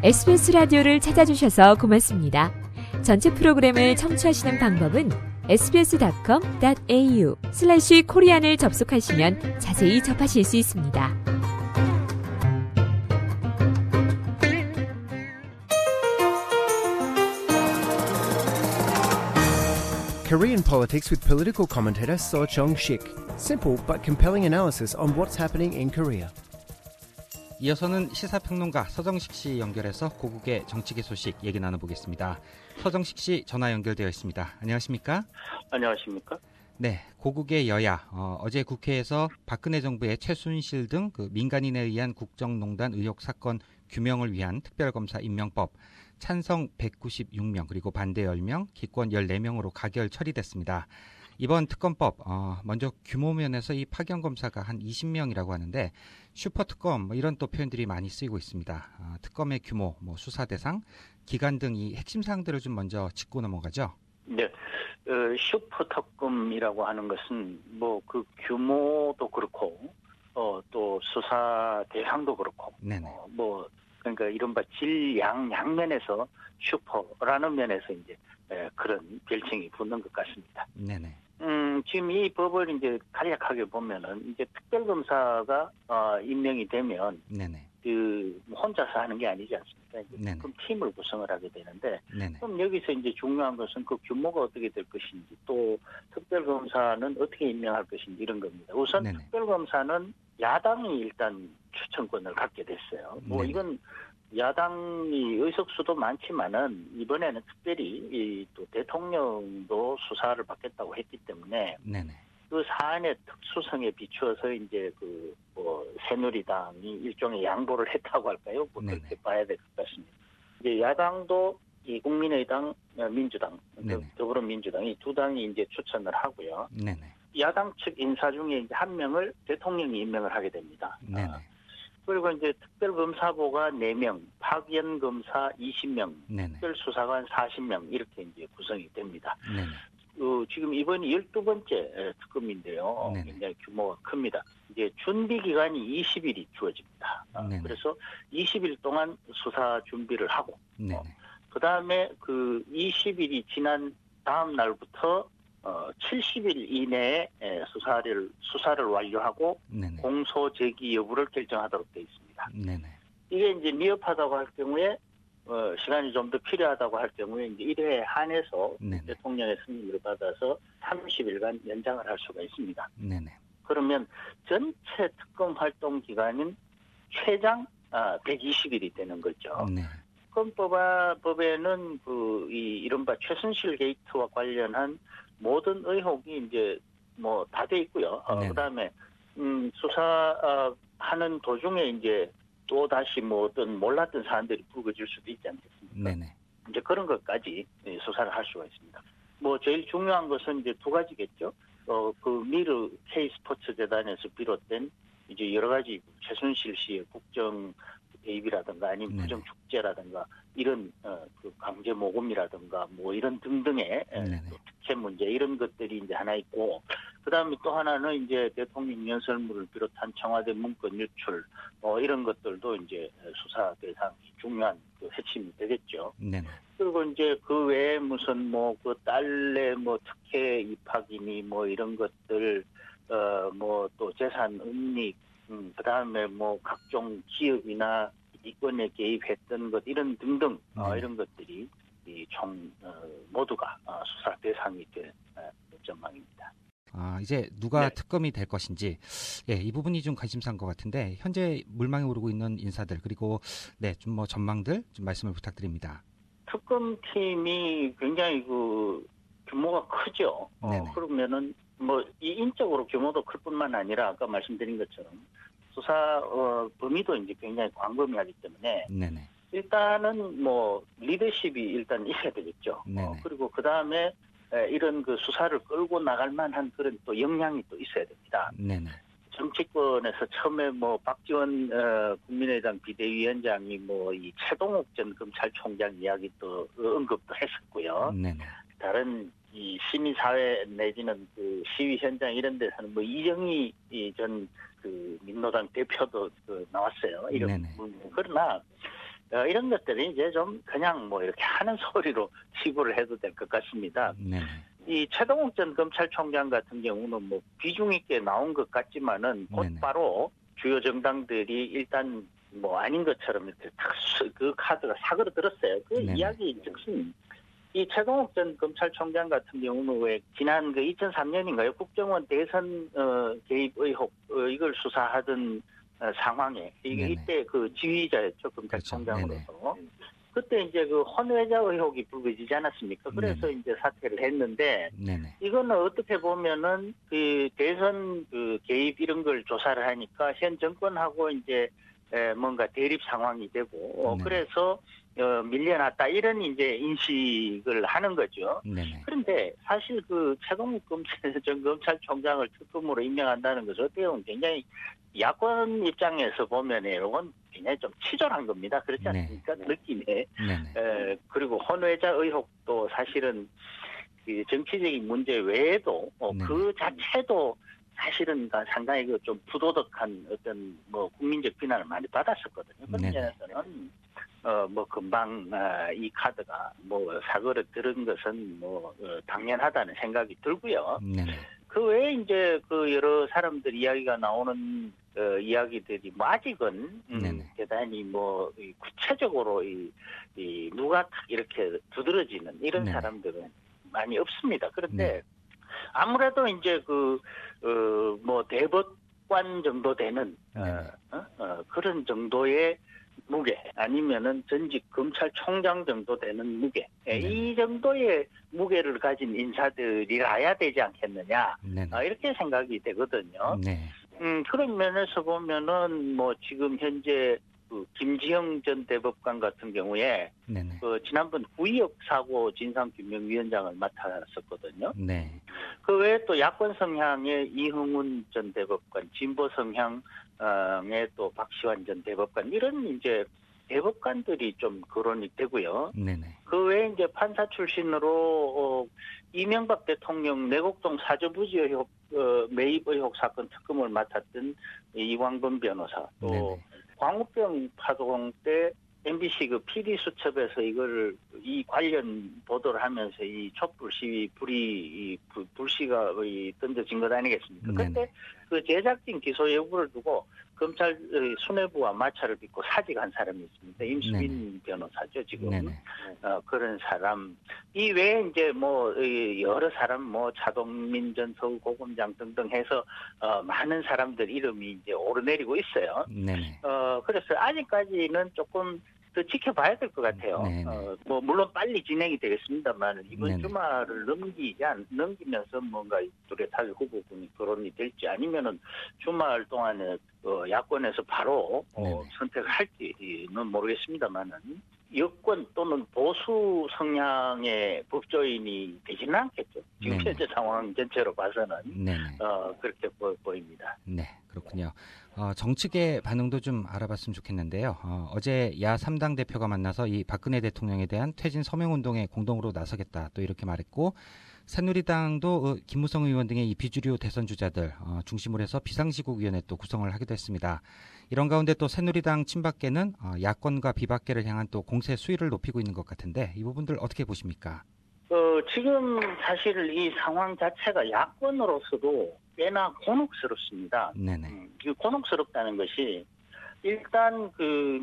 SBS 라디오를 찾아주셔서 고맙습니다. 전체 프로그램을 청취하시는 방법은 sbs.com.au/korean을 접속하시면 자세히 접하실 수 있습니다. Korean politics with political commentator Seo Chong-sik. Simple but compelling analysis on what's happening in Korea. 이어서는 시사평론가 서정식 씨 연결해서 고국의 정치계 소식 얘기 나눠보겠습니다. 서정식 씨 전화 연결되어 있습니다. 안녕하십니까? 안녕하십니까? 네, 고국의 여야 어제 국회에서 박근혜 정부의 최순실 등 그 민간인에 의한 국정농단 의혹 사건 규명을 위한 특별검사 임명법 찬성 196명 그리고 반대 10명, 기권 14명으로 가결 처리됐습니다. 이번 특검법 먼저 규모 면에서 이 파견 검사가 한 20명이라고 하는데 슈퍼특검 이런 또 표현들이 많이 쓰이고 있습니다. 특검의 규모, 수사 대상, 기간 등 이 핵심 사항들을 좀 먼저 짚고 넘어가죠. 네, 슈퍼특검이라고 하는 것은 그 규모도 그렇고 또 수사 대상도 그렇고 네네. 그러니까 이른바 질양 양면에서 슈퍼라는 면에서 이제 그런 별칭이 붙는 것 같습니다. 네네. 지금 이 법을 이제 간략하게 보면은 이제 특별검사가 임명이 되면 네네. 혼자서 하는 게 아니지 않습니까? 네네. 그럼 팀을 구성을 하게 되는데, 네네. 그럼 여기서 이제 중요한 것은 그 규모가 어떻게 될 것인지, 또 특별검사는 어떻게 임명할 것인지 이런 겁니다. 우선 네네. 특별검사는 야당이 일단 추천권을 갖게 됐어요. 네네. 이건 야당이 의석수도 많지만은 이번에는 특별히 또 대통령도 수사를 받겠다고 했기 때문에 네네. 그 사안의 특수성에 비추어서 이제 새누리당이 일종의 양보를 했다고 할까요? 그렇게 봐야 될 것 같습니다. 이제 야당도 이 국민의당, 민주당, 더불어민주당 이 두 당이 이제 추천을 하고요. 네네. 야당 측 인사 중에 이제 한 명을 대통령이 임명을 하게 됩니다. 네네. 그리고 이제 특별검사부가 4명, 파견검사 20명, 네네. 특별수사관 40명 이렇게 이제 구성이 됩니다. 네네. 지금 이번이 12번째 특검인데요. 네네. 굉장히 규모가 큽니다. 이제 준비 기간이 20일이 주어집니다. 그래서 20일 동안 수사 준비를 하고, 그 다음에 그 20일이 지난 다음 날부터 70일 이내에 수사를 완료하고 네네. 공소 제기 여부를 결정하도록 되어 있습니다. 네네. 이게 이제 미흡하다고 할 경우에 시간이 좀 더 필요하다고 할 경우에 이제 1회에 한해서 대통령의 승인을 받아서 30일간 연장을 할 수가 있습니다. 네네. 그러면 전체 특검 활동 기간은 최장 120일이 되는 거죠. 네. 특검법에는 이른바 최순실 게이트와 관련한 모든 의혹이 이제 다 돼 있고요. 그다음에 수사하는 도중에 이제 또 다시 어떤 몰랐던 사안들이 불거질 수도 있지 않겠습니까? 네네. 이제 그런 것까지 수사를 할 수가 있습니다. 제일 중요한 것은 이제 두 가지겠죠. 그 미르 K 스포츠 재단에서 비롯된 이제 여러 가지 최순실 씨의 국정 개입이라든가 아니면 부정 축제라든가 이런 그 강제 모금이라든가 이런 등등의 특혜 문제 이런 것들이 이제 하나 있고, 그다음에 또 하나는 이제 대통령 연설문을 비롯한 청와대 문건 유출 이런 것들도 이제 수사 대상이 중요한 그 핵심이 되겠죠. 네네. 그리고 이제 그 외에 무슨 그 딸의 특혜 입학이니 이런 것들 또 재산 은닉 그다음에 각종 기업이나 이권에 개입했던 것 이런 등등 이런 것들이 총 모두가 수사 대상이 될 전망입니다. 이제 누가 특검이 될 것인지 이 부분이 좀 관심사인 것 같은데 현재 물망에 오르고 있는 인사들 그리고 좀 전망들 좀 말씀을 부탁드립니다. 특검팀이 굉장히 규모가 크죠. 그러면은 이 인적으로 규모도 클 뿐만 아니라 아까 말씀드린 것처럼 수사 범위도 이제 굉장히 광범위하기 때문에 일단은 리더십이 일단 있어야 되겠죠. 그리고 그 다음에 이런 그 수사를 끌고 나갈 만한 그런 또 역량이 또 있어야 됩니다. 정치권에서 처음에 박지원 국민의당 비대위원장이 이 최동욱 전 검찰총장 이야기 또 언급도 했었고요. 다른 이 시민사회 내지는 그 시위 현장 이런 데서는 이정희 전 그 민노당 대표도 나왔어요. 이런 그러나 이런 것들이 이제 좀 그냥 뭐 이렇게 하는 소리로 치부를 해도 될 것 같습니다. 네. 이 최동욱 전 검찰총장 같은 경우는 뭐 비중 있게 나온 것 같지만은 곧바로 주요 정당들이 일단 뭐 아닌 것처럼 이렇게 탁 그 카드가 사그러들었어요. 그 이야기 즉슨 이 최동욱 전 검찰총장 같은 경우는 왜 지난 그 2003년인가요? 국정원 대선 개입 의혹 이걸 수사하던 상황에 이때 그 지휘자였죠, 검찰총장으로서. 그렇죠. 그때 이제 그 헌외자 의혹이 불거지지 않았습니까? 그래서 이제 사퇴를 했는데 이거는 어떻게 보면은 그 대선 그 개입 이런 걸 조사를 하니까 현 정권하고 이제 뭔가 대립 상황이 되고 그래서 밀려났다 이런 이제 인식을 하는 거죠. 그런데 사실 그 최동욱 전 검찰총장을 특검으로 임명한다는 것은 어떻게 보면 굉장히 야권 입장에서 보면 이건 굉장히 좀 치졸한 겁니다. 그렇지 않습니까? 느낌에. 그리고 헌외자 의혹도 사실은 그 정치적인 문제 외에도 그 자체도 사실은 상당히 그 좀 부도덕한 어떤 뭐 국민적 비난을 많이 받았었거든요. 그런 면에서는 뭐 금방 이 카드가 뭐 사고를 들은 것은 뭐 당연하다는 생각이 들고요. 그 외에 이제 그 여러 사람들 이야기가 나오는 이야기들이 뭐 아직은 대단히 뭐 구체적으로 이 누가 딱 이렇게 두드러지는 이런 사람들은 많이 없습니다. 그런데 아무래도 이제 뭐 대법관 정도 되는 그런 정도의 무게 아니면은 전직 검찰총장 정도 되는 무게 이 정도의 무게를 가진 인사들이라야 되지 않겠느냐 이렇게 생각이 되거든요. 그런 면에서 보면은 뭐 지금 현재 그 김지영 전 대법관 같은 경우에 그 지난번 구의역 사고 진상규명위원장을 맡았었거든요. 그 외에 또 야권 성향의 이흥훈 전 대법관, 진보 성향의 또 박시환 전 대법관 이런 이제 대법관들이 좀 거론이 되고요. 그 외에 이제 판사 출신으로 이명박 대통령 내곡동 사저부지 의혹 매입 의혹 사건 특검을 맡았던 이광범 변호사 또 광우병 파동 때 MBC 그 PD 수첩에서 이 관련 보도를 하면서 이 촛불 시위 불씨가 던져진 것 아니겠습니까? 그런데 그 제작진 기소 여부를 두고 검찰 수뇌부와 마찰을 빚고 사직한 사람이 있습니다. 임수빈 변호사죠, 지금. 그런 사람. 이 외에 이제 뭐 여러 사람 뭐 차동민 전 서울고검장 등등 해서 많은 사람들 이름이 이제 오르내리고 있어요. 그래서 아직까지는 조금 더 지켜봐야 될 것 같아요. 뭐 물론 빨리 진행이 되겠습니다만 이번 주말을 넘기면서 뭔가 뚜렷하게 후보군이 거론이 될지 아니면은 주말 동안에 야권에서 바로 선택을 할지는 모르겠습니다만은 여권 또는 보수 성향의 법조인이 되지는 않겠죠. 지금 현재 상황 전체로 봐서는 그렇게 보입니다. 네, 그렇군요. 정치계 반응도 좀 알아봤으면 좋겠는데요. 어제 야 3당 대표가 만나서 이 박근혜 대통령에 대한 퇴진 서명운동에 공동으로 나서겠다 또 이렇게 말했고 새누리당도 김무성 의원 등의 이 비주류 대선 주자들 중심으로 해서 비상시국위원회 또 구성을 하기도 했습니다. 이런 가운데 또 새누리당 친박계는 야권과 비박계를 향한 또 공세 수위를 높이고 있는 것 같은데 이 부분들 어떻게 보십니까? 지금 사실 이 상황 자체가 야권으로서도 꽤나 곤혹스럽습니다. 곤혹스럽다는 것이 일단 그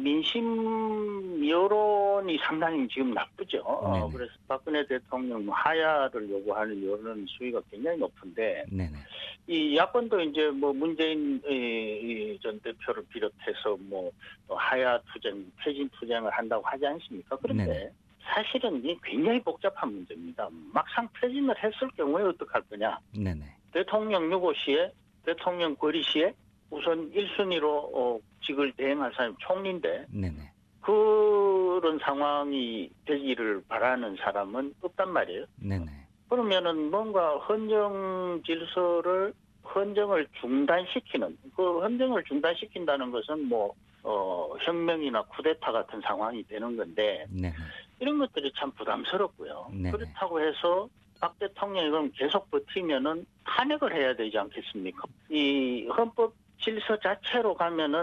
민심 여론이 상당히 지금 나쁘죠. 그래서 박근혜 대통령 하야를 요구하는 여론 수위가 굉장히 높은데 이 야권도 이제 뭐 문재인 전 대표를 비롯해서 뭐 하야 투쟁, 퇴진 투쟁을 한다고 하지 않습니까? 그런데 사실은 이게 굉장히 복잡한 문제입니다. 막상 퇴진을 했을 경우에 어떡할 거냐? 대통령 유고 시에, 대통령 거리 시에 우선 1순위로 직을 대행할 사람이 총리인데 그런 상황이 되기를 바라는 사람은 없단 말이에요. 그러면은 뭔가 헌정을 중단시키는 그 헌정을 중단시킨다는 것은 뭐 혁명이나 쿠데타 같은 상황이 되는 건데 이런 것들이 참 부담스럽고요. 그렇다고 해서 박 대통령이 그럼 계속 버티면은 탄핵을 해야 되지 않겠습니까? 이 헌법 질서 자체로 가면은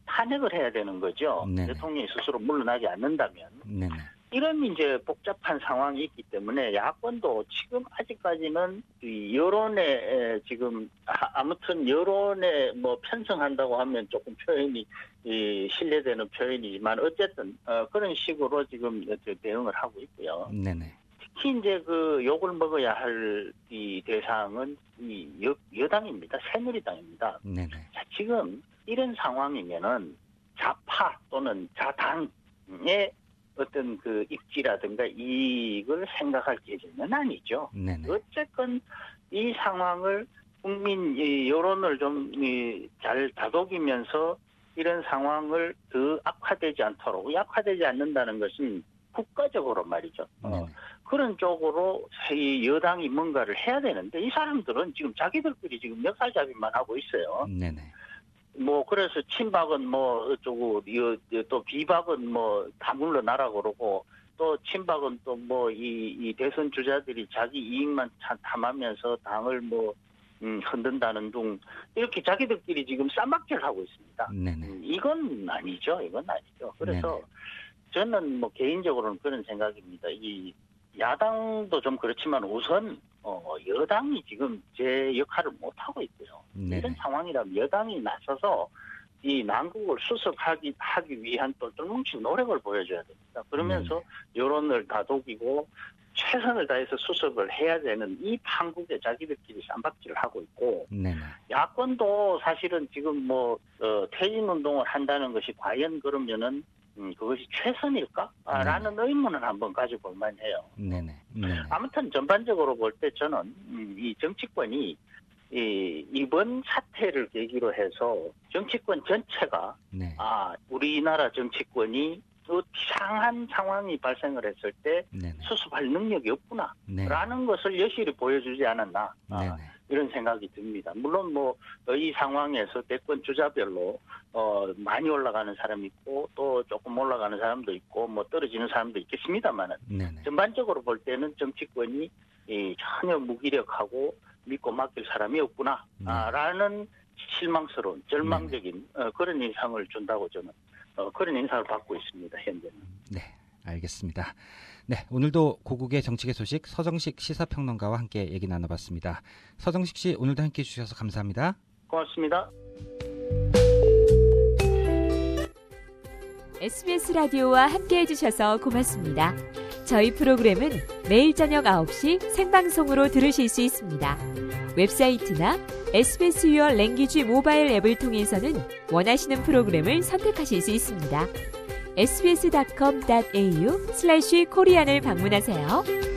탄핵을 해야 되는 거죠. 네네. 대통령이 스스로 물러나지 않는다면. 네네. 이런 이제 복잡한 상황이 있기 때문에 야권도 지금 아직까지는 이 여론에 지금 아무튼 여론에 뭐 편성한다고 하면 조금 표현이 신뢰되는 표현이지만 어쨌든 그런 식으로 지금 대응을 하고 있고요. 네네. 특히 이제 그 욕을 먹어야 할 이 대상은 이 여당입니다. 새누리당입니다. 네네. 자, 지금 이런 상황이면은 좌파 또는 자당의 어떤 그 입지라든가 이익을 생각할 계절은 아니죠. 네네. 어쨌건 이 상황을 국민 여론을 좀 잘 다독이면서 이런 상황을 더 악화되지 않도록, 악화되지 않는다는 것은 국가적으로 말이죠. 그런 쪽으로 이 여당이 뭔가를 해야 되는데 이 사람들은 지금 자기들끼리 지금 역할잡이만 하고 있어요. 네네. 뭐 그래서 친박은 뭐 어쩌고 또 비박은 뭐 다 물러나라 그러고 또 친박은 또 뭐 이 대선 주자들이 자기 이익만 탐하면서 당을 뭐 흔든다는 둥 이렇게 자기들끼리 지금 쌈박질 하고 있습니다. 네네. 이건 아니죠. 그래서 네네. 저는 뭐 개인적으로는 그런 생각입니다. 이 야당도 좀 그렇지만 우선 여당이 지금 제 역할을 못 하고 있고요. 네네. 이런 상황이라면 여당이 나서서 이 난국을 수습하기 위한 또 똘뭉친 노력을 보여줘야 됩니다. 그러면서 여론을 다독이고 최선을 다해서 수습을 해야 되는 이 판국에 자기들끼리 쌈박질을 하고 있고 네네. 야권도 사실은 지금 뭐 퇴진 운동을 한다는 것이 과연 그러면은 그것이 최선일까? 라는 의문은 한번 가져볼 만해요. 네네. 아무튼 전반적으로 볼 때 저는 이 정치권이 이번 사태를 계기로 해서 정치권 전체가 우리나라 정치권이 이상한 상황이 발생을 했을 때 수습할 능력이 없구나 라는 것을 여실히 보여주지 않았나 이런 생각이 듭니다. 물론 뭐 이 상황에서 대권 주자별로 많이 올라가는 사람이 있고 또 조금 올라가는 사람도 있고 뭐 떨어지는 사람도 있겠습니다만은 전반적으로 볼 때는 정치권이 전혀 무기력하고 믿고 맡길 사람이 없구나 라는 실망스러운 절망적인 그런 인상을 준다고 저는 그런 인상을 받고 있습니다. 현재는. 네, 알겠습니다. 네, 오늘도 고국의 정치계 소식 서정식 시사평론가와 함께 얘기 나눠봤습니다. 서정식 씨 오늘도 함께해 주셔서 감사합니다. 고맙습니다. SBS 라디오와 함께해 주셔서 고맙습니다. 저희 프로그램은 매일 저녁 9시 생방송으로 들으실 수 있습니다. 웹사이트나 SBS Your Language 모바일 앱을 통해서는 원하시는 프로그램을 선택하실 수 있습니다. sbs.com.au/korean을 방문하세요.